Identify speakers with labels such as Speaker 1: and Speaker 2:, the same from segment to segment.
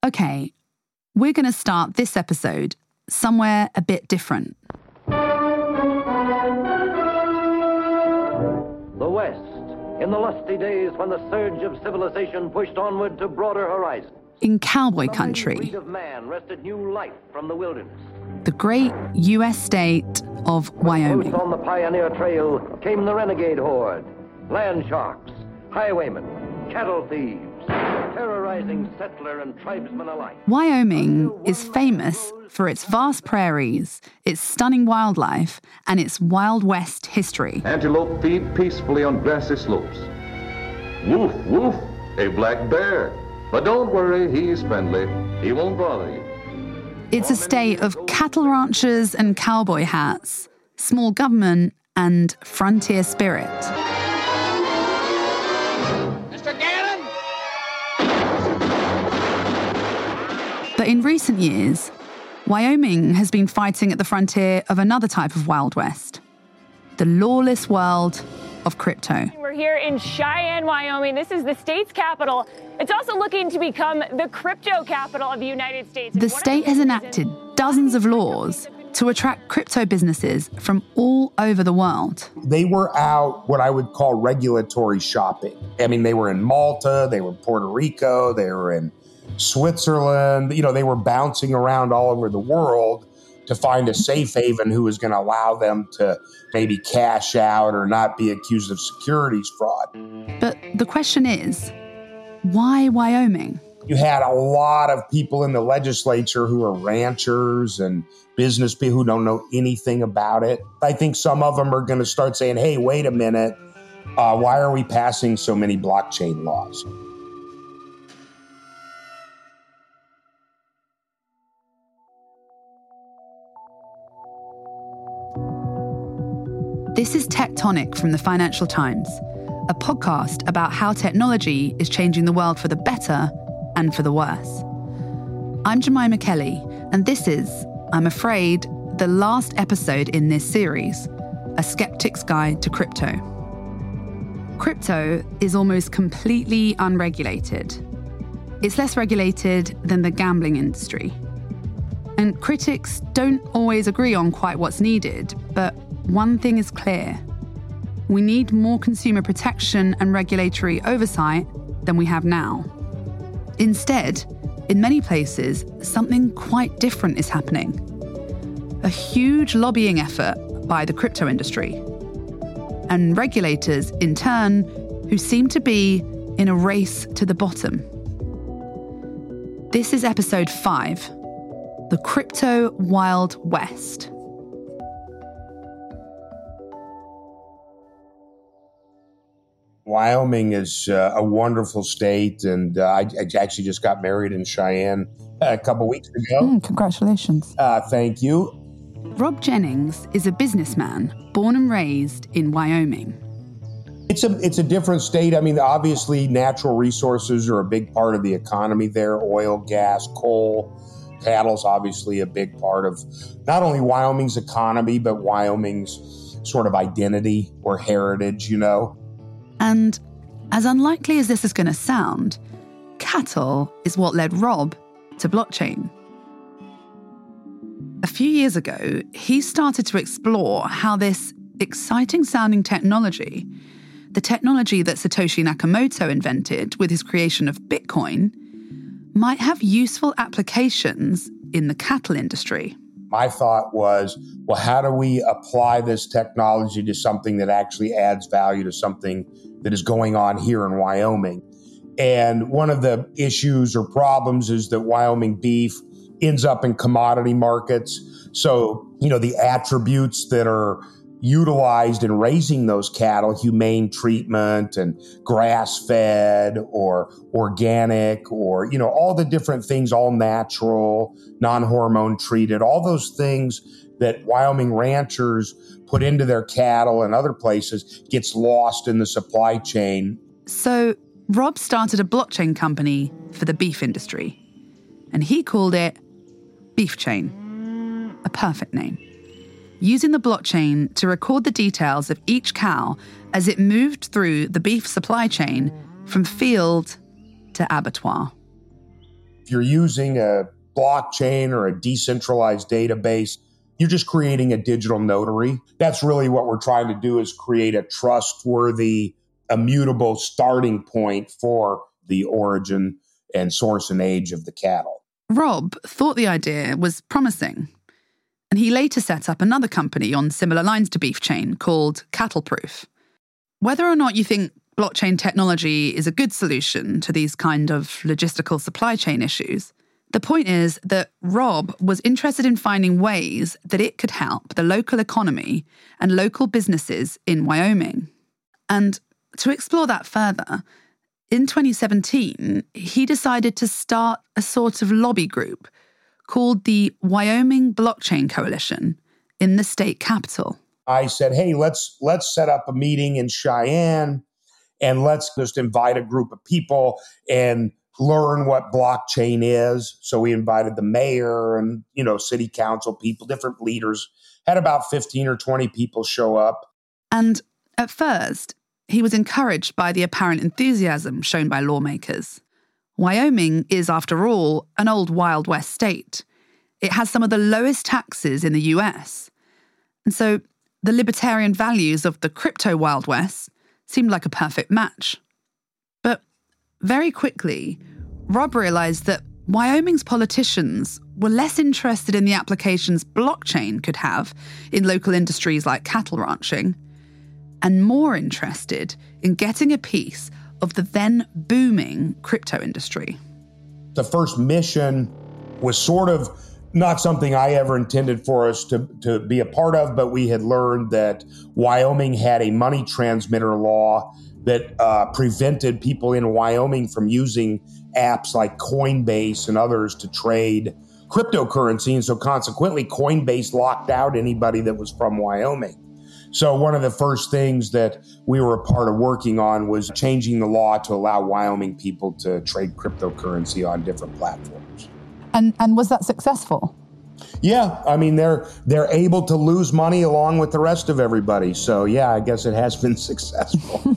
Speaker 1: Okay, we're going to start this episode somewhere a bit different.
Speaker 2: The West, in the lusty days when the surge of civilization pushed onward to broader horizons.
Speaker 1: In cowboy country.
Speaker 2: The of man wrested new life from the wilderness.
Speaker 1: The great U.S. state of Wyoming.
Speaker 2: Close on the pioneer trail came the renegade horde, land sharks, highwaymen, cattle thieves, terrorizing settler and tribesmen alike.
Speaker 1: Wyoming is famous for its vast prairies, its stunning wildlife, and its Wild West history.
Speaker 3: Antelope feed peacefully on grassy slopes. Woof, woof, a black bear. But don't worry, he's friendly. He won't bother you.
Speaker 1: It's a state of cattle ranchers and cowboy hats, small government, and frontier spirit.
Speaker 4: Mr. Gannon!
Speaker 1: But in recent years, Wyoming has been fighting at the frontier of another type of Wild West, the lawless world of crypto.
Speaker 5: We're here in Cheyenne, Wyoming. This is the state's capital. It's also looking to become the crypto capital of the United States.
Speaker 1: The state has enacted dozens of laws to attract crypto businesses from all over the world.
Speaker 6: They were out what I would call regulatory shopping. I mean, they were in Malta, they were in Puerto Rico, they were in Switzerland. They were bouncing around all over the world to find a safe haven who was going to allow them to maybe cash out or not be accused of securities fraud.
Speaker 1: But the question is, why Wyoming?
Speaker 6: You had a lot of people in the legislature who are ranchers and business people who don't know anything about it. I think some of them are going to start saying, hey, wait a minute, why are we passing so many blockchain laws?
Speaker 1: This is Tectonic from the Financial Times, a podcast about how technology is changing the world for the better and for the worse. I'm Jemima Kelly, and this is, I'm afraid, the last episode in this series, A Skeptic's Guide to Crypto. Crypto is almost completely unregulated. It's less regulated than the gambling industry. And critics don't always agree on quite what's needed, but one thing is clear. We need more consumer protection and regulatory oversight than we have now. Instead, in many places, something quite different is happening. A huge lobbying effort by the crypto industry. And regulators, in turn, who seem to be in a race to the bottom. This is episode 5, The Crypto Wild West.
Speaker 6: Wyoming is a wonderful state, and I actually just got married in Cheyenne a couple weeks ago.
Speaker 1: Congratulations.
Speaker 6: Thank you.
Speaker 1: Rob Jennings is a businessman born and raised in Wyoming.
Speaker 6: It's a different state. I mean, obviously, natural resources are a big part of the economy there. Oil, gas, coal, cattle's obviously a big part of not only Wyoming's economy, but Wyoming's sort of identity or heritage,
Speaker 1: And as unlikely as this is going to sound, cattle is what led Rob to blockchain. A few years ago, he started to explore how this exciting-sounding technology, the technology that Satoshi Nakamoto invented with his creation of Bitcoin, might have useful applications in the cattle industry.
Speaker 6: My thought was, well, how do we apply this technology to something that actually adds value to something that is going on here in Wyoming? And one of the issues or problems is that Wyoming beef ends up in commodity markets. So, the attributes that are utilized in raising those cattle, humane treatment and grass-fed or organic or, all the different things, all natural, non-hormone treated, all those things that Wyoming ranchers put into their cattle and other places gets lost in the supply chain.
Speaker 1: So Rob started a blockchain company for the beef industry, and he called it BeefChain, a perfect name. Using the blockchain to record the details of each cow as it moved through the beef supply chain from field to abattoir.
Speaker 6: If you're using a blockchain or a decentralized database, you're just creating a digital notary. That's really what we're trying to do, is create a trustworthy, immutable starting point for the origin and source and age of the cattle.
Speaker 1: Rob thought the idea was promising, and he later set up another company on similar lines to BeefChain called CattleProof. Whether or not you think blockchain technology is a good solution to these kind of logistical supply chain issues, the point is that Rob was interested in finding ways that it could help the local economy and local businesses in Wyoming. And to explore that further, in 2017, he decided to start a sort of lobby group called the Wyoming Blockchain Coalition in the state capital.
Speaker 6: I said, hey, let's set up a meeting in Cheyenne, and let's just invite a group of people and learn what blockchain is. So we invited the mayor and, city council people, different leaders, had about 15 or 20 people show up.
Speaker 1: And at first, he was encouraged by the apparent enthusiasm shown by lawmakers. Wyoming is, after all, an old Wild West state. It has some of the lowest taxes in the US. And so the libertarian values of the crypto Wild West seemed like a perfect match. But very quickly, Rob realized that Wyoming's politicians were less interested in the applications blockchain could have in local industries like cattle ranching, and more interested in getting a piece of the then booming crypto industry.
Speaker 6: The first mission was sort of not something I ever intended for us to be a part of, but we had learned that Wyoming had a money transmitter law that prevented people in Wyoming from using apps like Coinbase and others to trade cryptocurrency. And so consequently, Coinbase locked out anybody that was from Wyoming. So one of the first things that we were a part of working on was changing the law to allow Wyoming people to trade cryptocurrency on different platforms.
Speaker 1: And was that successful?
Speaker 6: Yeah, I mean, they're able to lose money along with the rest of everybody. So yeah, I guess it has been successful.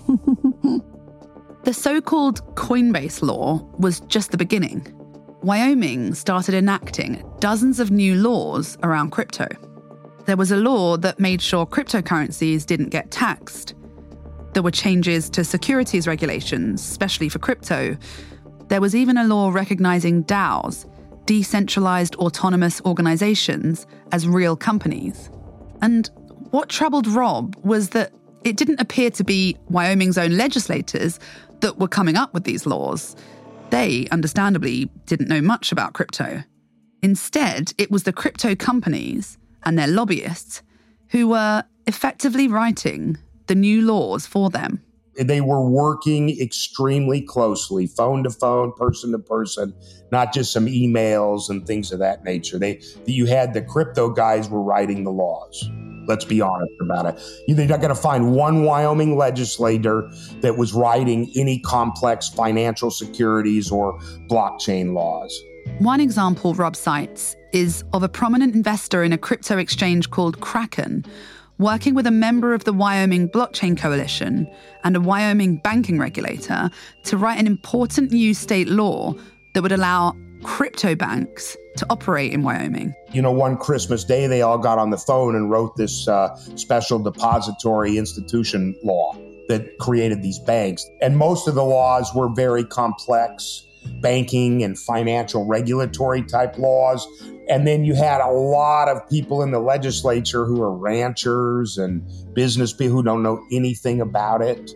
Speaker 1: The so-called Coinbase law was just the beginning. Wyoming started enacting dozens of new laws around crypto. There was a law that made sure cryptocurrencies didn't get taxed. There were changes to securities regulations, especially for crypto. There was even a law recognizing DAOs, decentralized autonomous organizations, as real companies. And what troubled Rob was that it didn't appear to be Wyoming's own legislators that were coming up with these laws. They, understandably, didn't know much about crypto. Instead, it was the crypto companies and their lobbyists who were effectively writing the new laws for them.
Speaker 6: They were working extremely closely, phone to phone, person to person, not just some emails and things of that nature. You had the crypto guys were writing the laws. Let's be honest about it. They're not going to find one Wyoming legislator that was writing any complex financial securities or blockchain laws.
Speaker 1: One example Rob cites is of a prominent investor in a crypto exchange called Kraken, working with a member of the Wyoming Blockchain Coalition and a Wyoming banking regulator to write an important new state law that would allow crypto banks to operate in Wyoming.
Speaker 6: One Christmas Day, they all got on the phone and wrote this special depository institution law that created these banks. And most of the laws were very complex banking and financial regulatory type laws. And then you had a lot of people in the legislature who are ranchers and business people who don't know anything about it.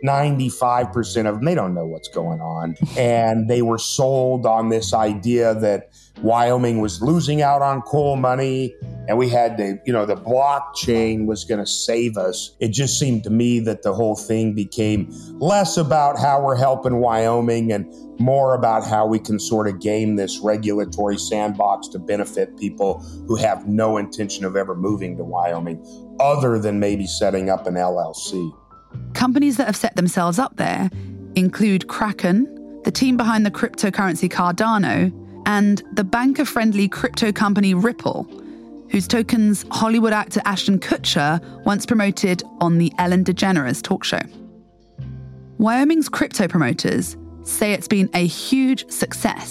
Speaker 6: 95% of them, they don't know what's going on. And they were sold on this idea that Wyoming was losing out on coal money and we had to, the blockchain was going to save us. It just seemed to me that the whole thing became less about how we're helping Wyoming and more about how we can sort of game this regulatory sandbox to benefit people who have no intention of ever moving to Wyoming, other than maybe setting up an LLC.
Speaker 1: Companies that have set themselves up there include Kraken, the team behind the cryptocurrency Cardano, and the banker-friendly crypto company Ripple, whose tokens Hollywood actor Ashton Kutcher once promoted on the Ellen DeGeneres talk show. Wyoming's crypto promoters say it's been a huge success.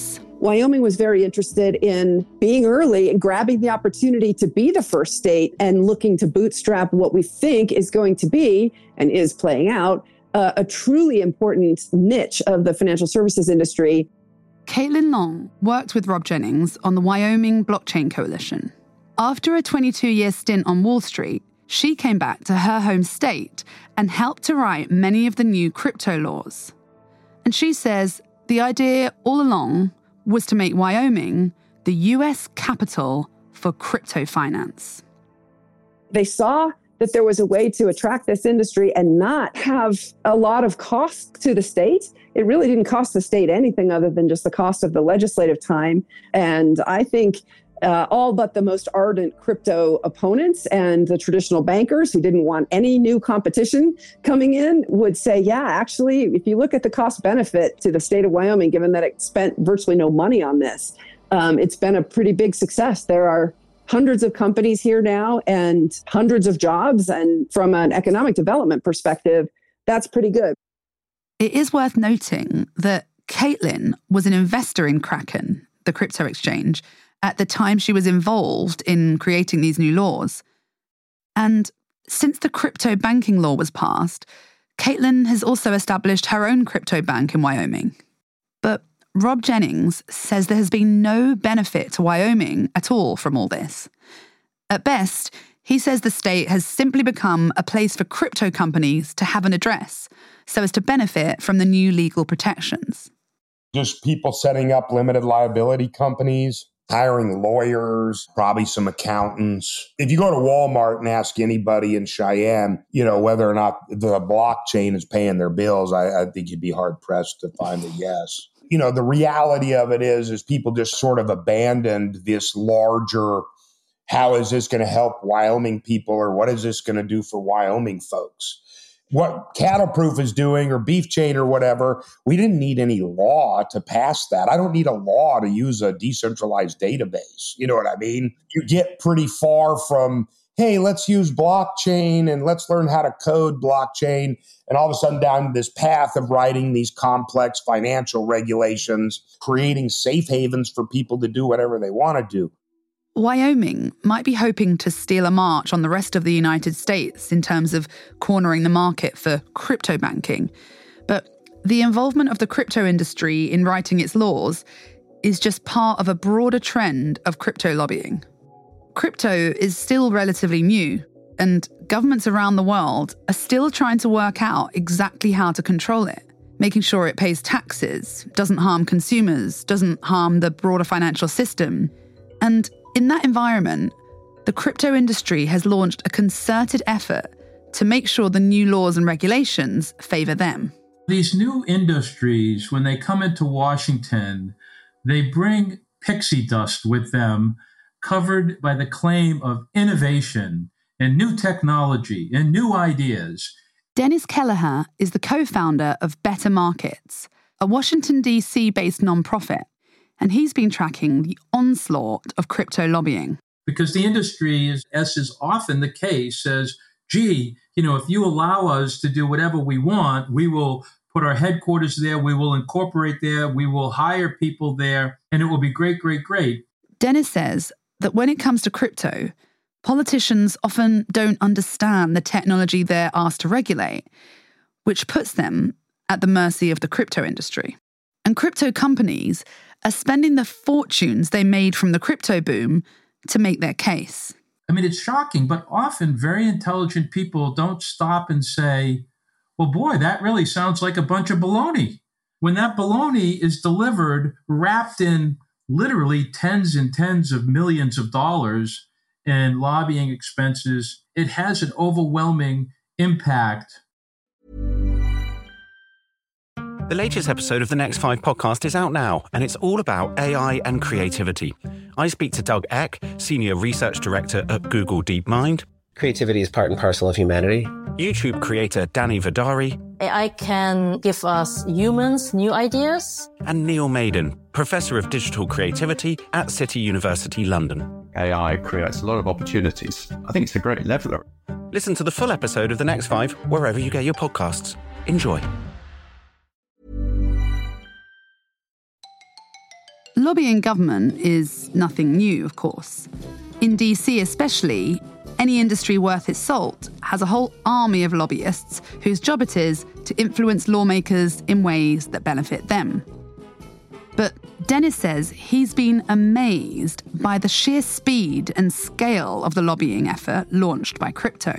Speaker 7: Wyoming was very interested in being early and grabbing the opportunity to be the first state and looking to bootstrap what we think is going to be, and is playing out, a truly important niche of the financial services industry.
Speaker 1: Caitlin Long worked with Rob Jennings on the Wyoming Blockchain Coalition. After a 22-year stint on Wall Street, she came back to her home state and helped to write many of the new crypto laws. And she says the idea all along was to make Wyoming the US capital for crypto finance.
Speaker 7: They saw that there was a way to attract this industry and not have a lot of cost to the state. It really didn't cost the state anything other than just the cost of the legislative time. And I think all but the most ardent crypto opponents and the traditional bankers who didn't want any new competition coming in would say, yeah, actually, if you look at the cost benefit to the state of Wyoming, given that it spent virtually no money on this, it's been a pretty big success. There are hundreds of companies here now and hundreds of jobs. And from an economic development perspective, that's pretty good.
Speaker 1: It is worth noting that Caitlin was an investor in Kraken, the crypto exchange, at the time she was involved in creating these new laws. And since the crypto banking law was passed, Caitlin has also established her own crypto bank in Wyoming. But Rob Jennings says there has been no benefit to Wyoming at all from all this. At best, he says the state has simply become a place for crypto companies to have an address, so as to benefit from the new legal protections.
Speaker 6: Just people setting up limited liability companies, hiring lawyers, probably some accountants. If you go to Walmart and ask anybody in Cheyenne, whether or not the blockchain is paying their bills, I think you'd be hard pressed to find a yes. The reality of it is people just sort of abandoned this larger, how is this going to help Wyoming people, or what is this going to do for Wyoming folks? What Cattle Proof is doing, or Beef Chain or whatever, we didn't need any law to pass that. I don't need a law to use a decentralized database. You know what I mean? You get pretty far from, hey, let's use blockchain and let's learn how to code blockchain. And all of a sudden down this path of writing these complex financial regulations, creating safe havens for people to do whatever they want to do.
Speaker 1: Wyoming might be hoping to steal a march on the rest of the United States in terms of cornering the market for crypto banking. But the involvement of the crypto industry in writing its laws is just part of a broader trend of crypto lobbying. Crypto is still relatively new, and governments around the world are still trying to work out exactly how to control it, making sure it pays taxes, doesn't harm consumers, doesn't harm the broader financial system. And in that environment, the crypto industry has launched a concerted effort to make sure the new laws and regulations favor them.
Speaker 8: These new industries, when they come into Washington, they bring pixie dust with them, covered by the claim of innovation and new technology and new ideas.
Speaker 1: Dennis Kelleher is the co-founder of Better Markets, a Washington, D.C.-based nonprofit, and he's been tracking the onslaught of crypto lobbying.
Speaker 8: Because the industry, as is often the case, says, gee, if you allow us to do whatever we want, we will put our headquarters there, we will incorporate there, we will hire people there, and it will be great, great, great.
Speaker 1: Dennis says that when it comes to crypto, politicians often don't understand the technology they're asked to regulate, which puts them at the mercy of the crypto industry. And crypto companies are spending the fortunes they made from the crypto boom to make their case.
Speaker 8: I mean, it's shocking, but often very intelligent people don't stop and say, well, boy, that really sounds like a bunch of baloney. When that baloney is delivered, wrapped in literally tens and tens of millions of dollars in lobbying expenses, it has an overwhelming impact.
Speaker 9: The latest episode of the Next 5 podcast is out now, and it's all about AI and creativity. I speak to Doug Eck, Senior Research Director at Google DeepMind.
Speaker 10: Creativity is part and parcel of humanity.
Speaker 9: YouTube creator Danny Vidari.
Speaker 11: AI can give us humans new ideas.
Speaker 9: And Neil Maiden, Professor of Digital Creativity at City University London.
Speaker 12: AI creates a lot of opportunities. I think it's a great leveler.
Speaker 9: Listen to the full episode of The Next 5 wherever you get your podcasts. Enjoy.
Speaker 1: Lobbying government is nothing new, of course. In DC especially, any industry worth its salt has a whole army of lobbyists whose job it is to influence lawmakers in ways that benefit them. But Dennis says he's been amazed by the sheer speed and scale of the lobbying effort launched by crypto.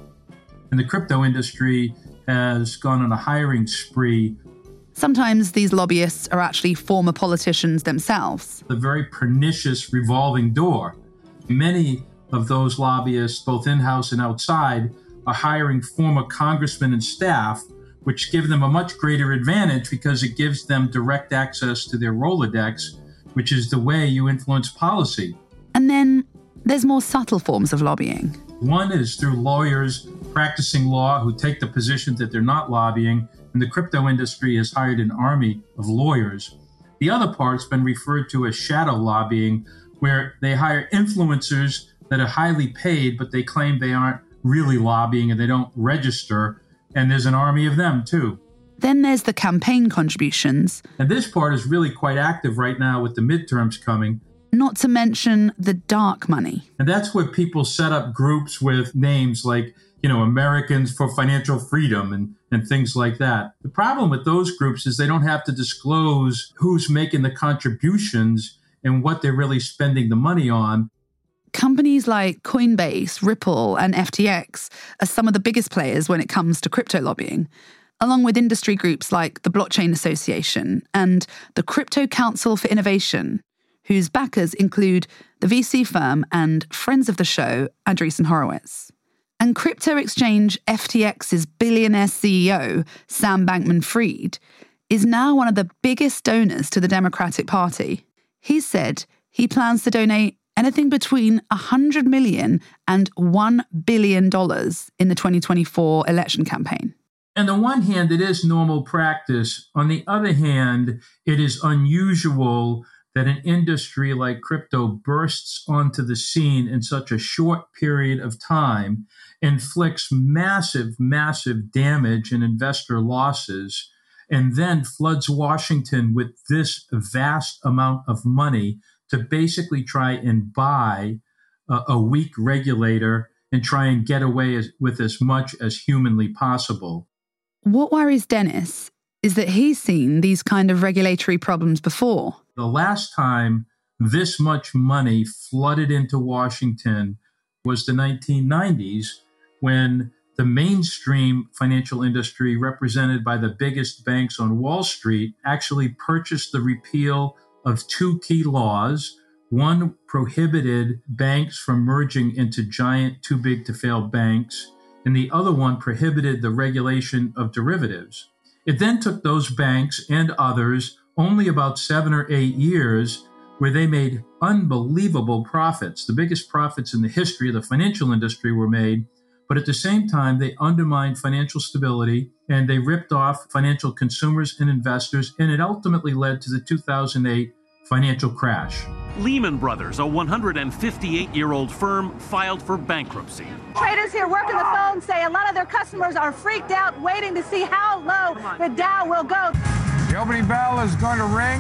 Speaker 8: And the crypto industry has gone on a hiring spree.
Speaker 1: Sometimes these lobbyists are actually former politicians themselves.
Speaker 8: A very pernicious revolving door. Many of those lobbyists, both in-house and outside, are hiring former congressmen and staff, which give them a much greater advantage because it gives them direct access to their Rolodex, which is the way you influence policy.
Speaker 1: And then there's more subtle forms of lobbying.
Speaker 8: One is through lawyers practicing law who take the position that they're not lobbying, and the crypto industry has hired an army of lawyers. The other part's been referred to as shadow lobbying, where they hire influencers that are highly paid, but they claim they aren't really lobbying and they don't register, and there's an army of them too.
Speaker 1: Then there's the campaign contributions.
Speaker 8: And this part is really quite active right now with the midterms coming.
Speaker 1: Not to mention the dark money.
Speaker 8: And that's where people set up groups with names like, Americans for Financial Freedom and things like that. The problem with those groups is they don't have to disclose who's making the contributions and what they're really spending the money on.
Speaker 1: Companies like Coinbase, Ripple, and FTX are some of the biggest players when it comes to crypto lobbying, along with industry groups like the Blockchain Association and the Crypto Council for Innovation, whose backers include the VC firm and friends of the show, Andreessen Horowitz. And crypto exchange FTX's billionaire CEO, Sam Bankman-Fried, is now one of the biggest donors to the Democratic Party. He said he plans to donate anything between $100 million and $1 billion in the 2024 election campaign.
Speaker 8: On the one hand, it is normal practice. On the other hand, it is unusual that an industry like crypto bursts onto the scene in such a short period of time, inflicts massive, massive damage and investor losses, and then floods Washington with this vast amount of money to basically try and buy a weak regulator and try and get away with as much as humanly possible.
Speaker 1: What worries Dennis is that he's seen these kind of regulatory problems before.
Speaker 8: The last time this much money flooded into Washington was the 1990s, when the mainstream financial industry, represented by the biggest banks on Wall Street, actually purchased the repeal of two key laws. One prohibited banks from merging into giant, too-big-to-fail banks, and the other one prohibited the regulation of derivatives. It then took those banks and others only about 7 or 8 years, where they made unbelievable profits. The biggest profits in the history of the financial industry were made, but at the same time, they undermined financial stability and they ripped off financial consumers and investors, and it ultimately led to the 2008 financial crash.
Speaker 13: Lehman Brothers, a 158-year-old firm, filed for bankruptcy.
Speaker 14: Traders here working the phone say a lot of their customers are freaked out, waiting to see how low the Dow will go.
Speaker 15: The opening bell is going to ring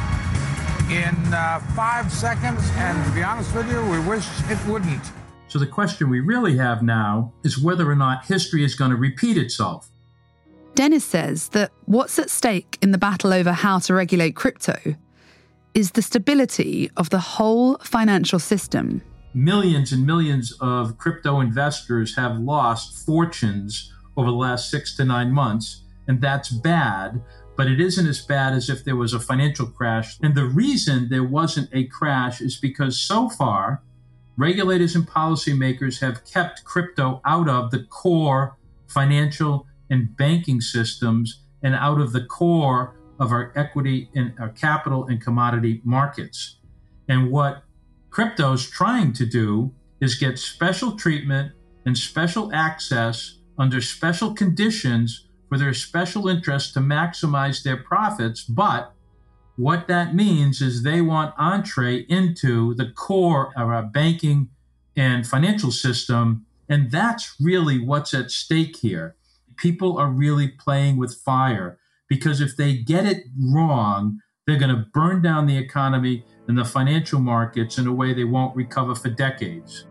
Speaker 15: in 5 seconds, and to be honest with you, we wish it wouldn't.
Speaker 8: So the question we really have now is whether or not history is going to repeat itself.
Speaker 1: Dennis says that what's at stake in the battle over how to regulate crypto is the stability of the whole financial system.
Speaker 8: Millions and millions of crypto investors have lost fortunes over the last 6 to 9 months, and that's bad, but it isn't as bad as if there was a financial crash. And the reason there wasn't a crash is because so far, regulators and policymakers have kept crypto out of the core financial and banking systems and out of the core of our equity and our capital and commodity markets. And what crypto's trying to do is get special treatment and special access under special conditions for their special interests to maximize their profits. But what that means is they want entree into the core of our banking and financial system. And that's really what's at stake here. People are really playing with fire, because if they get it wrong, They're going to burn down the economy and the financial markets in a way they won't recover for decades.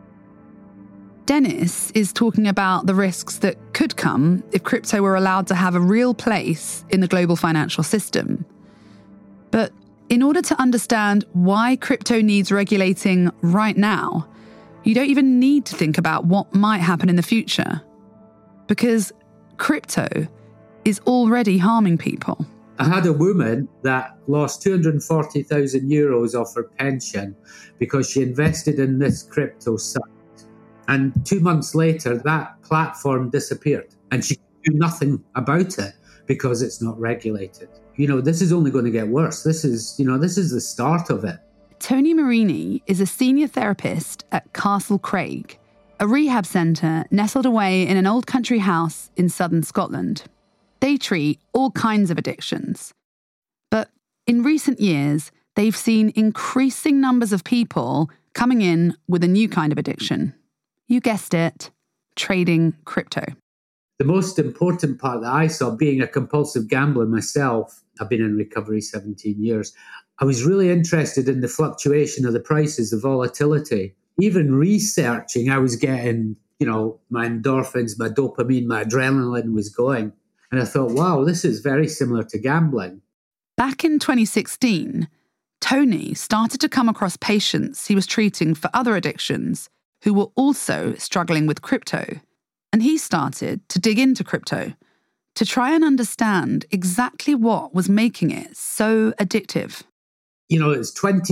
Speaker 1: Dennis is talking about the risks that could come if crypto were allowed to have a real place in the global financial system. But in order to understand why crypto needs regulating right now, you don't even need to think about what might happen in the future. Because crypto is already harming people.
Speaker 16: I had a woman that lost 240,000 euros of her pension because she invested in this crypto site. And 2 months later, that platform disappeared and she could do nothing about it because it's not regulated. This is only going to get worse. This is the start of it.
Speaker 1: Tony Marini is a senior therapist at Castle Craig, a rehab centre nestled away in an old country house in southern Scotland. They treat all kinds of addictions. But in recent years, they've seen increasing numbers of people coming in with a new kind of addiction. You guessed it, trading crypto.
Speaker 16: The most important part that I saw, being a compulsive gambler myself, I've been in recovery 17 years, I was really interested in the fluctuation of the prices, the volatility. Even researching, I was getting, my endorphins, my dopamine, my adrenaline was going. And I thought, wow, this is very similar to gambling.
Speaker 1: Back in 2016, Tony started to come across patients he was treating for other addictions who were also struggling with crypto. And he started to dig into crypto to try and understand exactly what was making it so addictive.
Speaker 16: It's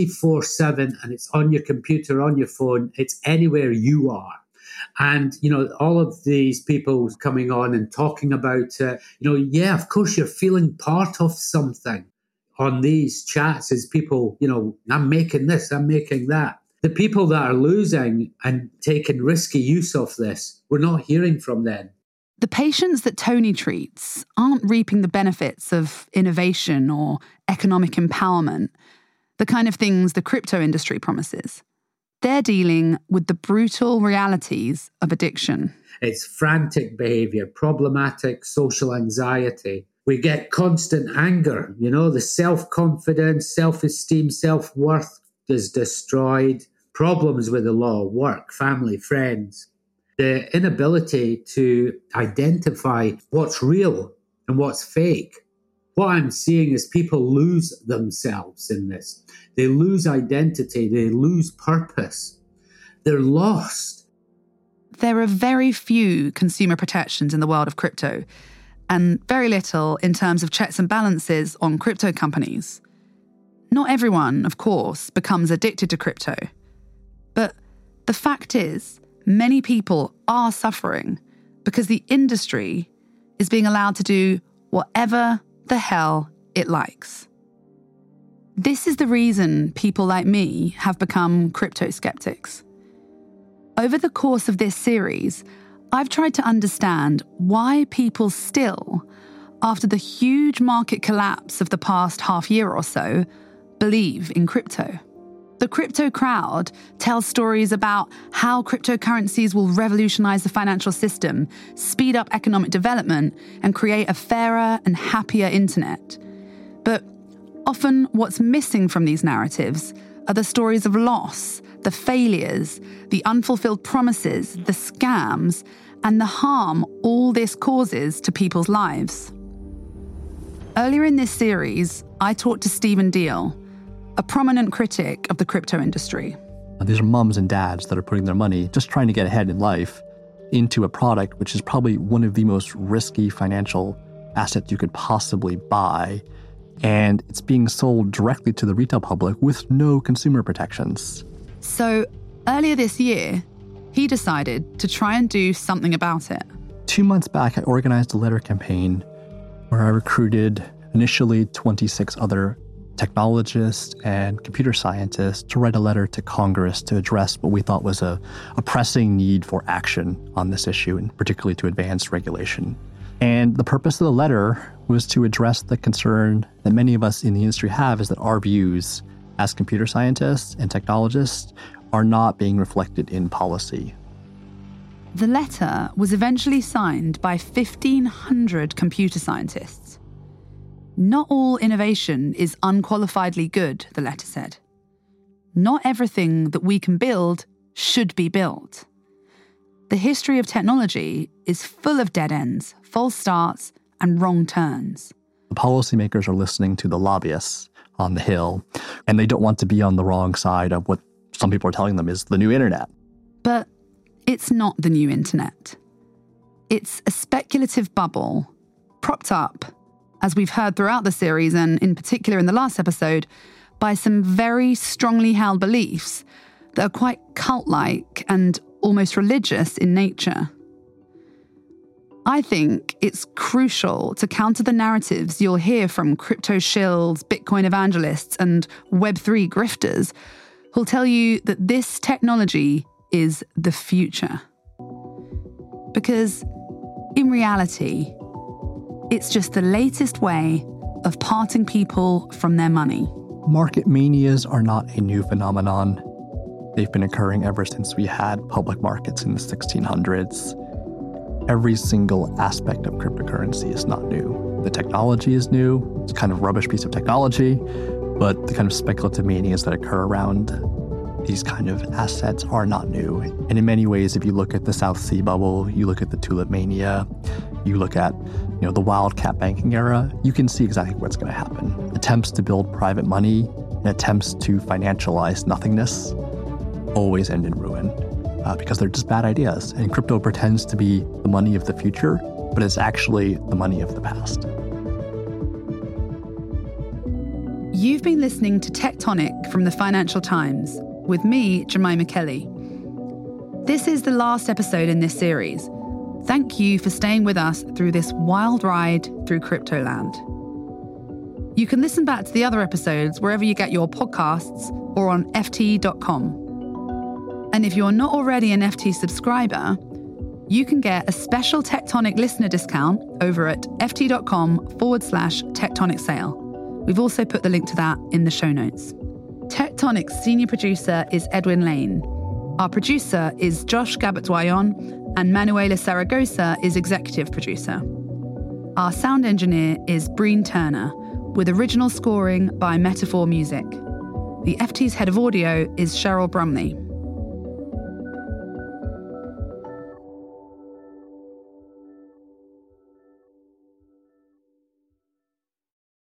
Speaker 16: 24/7 and it's on your computer, on your phone, it's anywhere you are. And, all of these people coming on and talking about, of course you're feeling part of something. On these chats is people, I'm making this, I'm making that. The people that are losing and taking risky use of this, we're not hearing from them.
Speaker 1: The patients that Tony treats aren't reaping the benefits of innovation or economic empowerment, the kind of things the crypto industry promises. They're dealing with the brutal realities of addiction.
Speaker 16: It's frantic behavior, problematic social anxiety. We get constant anger, the self-confidence, self-esteem, self-worth is destroyed. Problems with the law, work, family, friends. The inability to identify what's real and what's fake. What I'm seeing is people lose themselves in this. They lose identity. They lose purpose. They're lost.
Speaker 1: There are very few consumer protections in the world of crypto, and very little in terms of checks and balances on crypto companies. Not everyone, of course, becomes addicted to crypto. But the fact is, many people are suffering because the industry is being allowed to do whatever the hell it likes. This is the reason people like me have become crypto skeptics. Over the course of this series, I've tried to understand why people still, after the huge market collapse of the past half year or so, believe in crypto. The crypto crowd tells stories about how cryptocurrencies will revolutionize the financial system, speed up economic development, and create a fairer and happier internet. But often what's missing from these narratives are the stories of loss, the failures, the unfulfilled promises, the scams, and the harm all this causes to people's lives. Earlier in this series, I talked to Stephen Deal, a prominent critic of the crypto industry.
Speaker 17: These are moms and dads that are putting their money, just trying to get ahead in life, into a product which is probably one of the most risky financial assets you could possibly buy. And it's being sold directly to the retail public with no consumer protections.
Speaker 1: So earlier this year, he decided to try and do something about it.
Speaker 17: 2 months back, I organized a letter campaign where I recruited initially 26 other technologists and computer scientists to write a letter to Congress to address what we thought was a pressing need for action on this issue, and particularly to advance regulation. And the purpose of the letter was to address the concern that many of us in the industry have, is that our views as computer scientists and technologists are not being reflected in policy.
Speaker 1: The letter was eventually signed by 1,500 computer scientists. Not all innovation is unqualifiedly good, the letter said. Not everything that we can build should be built. The history of technology is full of dead ends, false starts, and wrong turns.
Speaker 17: The policymakers are listening to the lobbyists on the Hill, and they don't want to be on the wrong side of what some people are telling them is the new internet.
Speaker 1: But it's not the new internet. It's a speculative bubble, propped up, as we've heard throughout the series, and in particular in the last episode, by some very strongly held beliefs that are quite cult-like and almost religious in nature. I think it's crucial to counter the narratives you'll hear from crypto shills, Bitcoin evangelists, and Web3 grifters who'll tell you that this technology is the future. Because in reality, it's just the latest way of parting people from their money.
Speaker 17: Market manias are not a new phenomenon. They've been occurring ever since we had public markets in the 1600s. Every single aspect of cryptocurrency is not new. The technology is new. It's a kind of rubbish piece of technology, but the kind of speculative manias that occur around these kind of assets are not new. And in many ways, if you look at the South Sea bubble, you look at the tulip mania, you look at the wildcat banking era, you can see exactly what's going to happen. Attempts to build private money and attempts to financialize nothingness always end in ruin because they're just bad ideas. And crypto pretends to be the money of the future, but it's actually the money of the past.
Speaker 1: You've been listening to Tectonic from the Financial Times with me, Jemima Kelly. This is the last episode in this series. Thank you for staying with us through this wild ride through Cryptoland. You can listen back to the other episodes wherever you get your podcasts or on ft.com. And if you're not already an FT subscriber, you can get a special Tectonic listener discount over at ft.com/Tectonic sale. We've also put the link to that in the show notes. Tectonic's senior producer is Edwin Lane. Our producer is Josh Gabbett-Doyon, and Manuela Saragosa is executive producer. Our sound engineer is Breen Turner, with original scoring by Metaphor Music. The FT's head of audio is Cheryl Brumley.